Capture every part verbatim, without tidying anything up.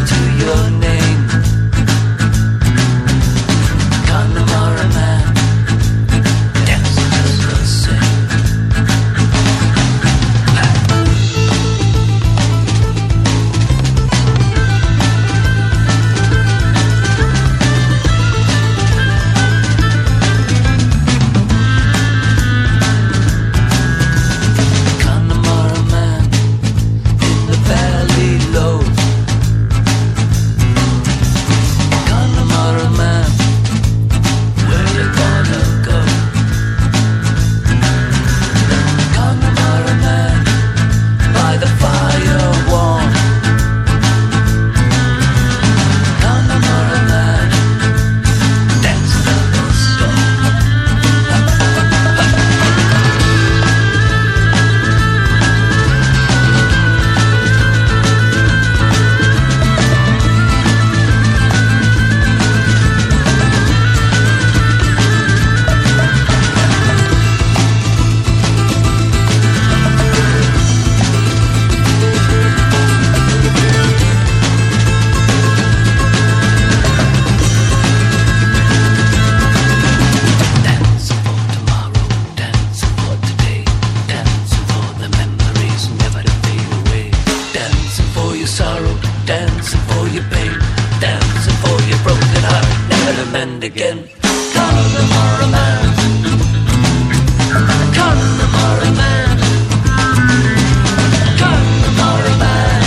to your name. Connemara man, dance just the same. Again, Connemara man, Connemara man, Connemara man.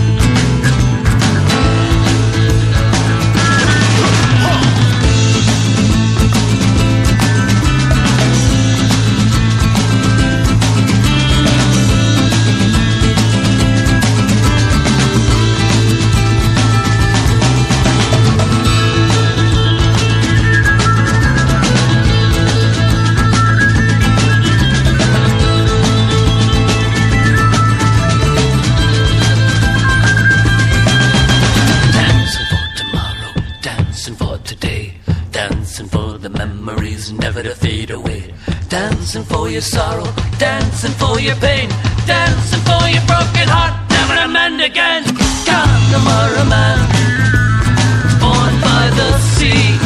Dancing for the memories never to fade away. Dancing for your sorrow, dancing for your pain, dancing for your broken heart, never to mend again. Connemara man, born by the sea.